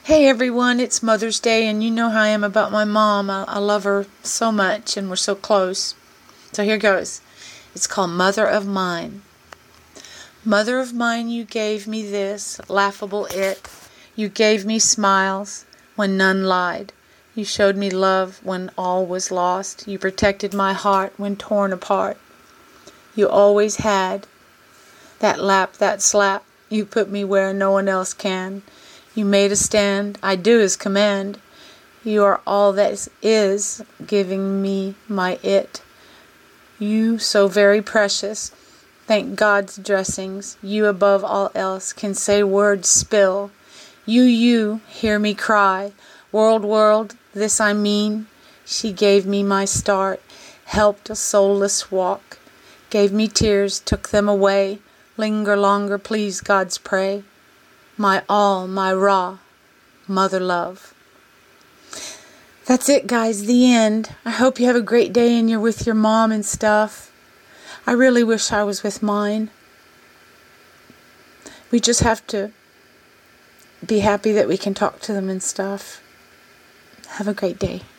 Hey everyone, it's Mother's Day, and you know how I am about my mom. I love her so much, and we're so close. So here goes. It's called Mother of Mine. Mother of mine, you gave me this laughable it. You gave me smiles when none lied. You showed me love when all was lost. You protected my heart when torn apart. You always had that lap, that slap. You put me where no one else can. You made a stand, I do as command. You are all that is, giving me my it. You so very precious, thank God's dressings. You above all else can say words spill. You, hear me cry. World, this I mean. She gave me my start, helped a soulless walk. Gave me tears, took them away. Linger longer, please, God's pray. My all, my raw, mother love. That's it, guys, the end. I hope you have a great day and you're with your mom and stuff. I really wish I was with mine. We just have to be happy that we can talk to them and stuff. Have a great day.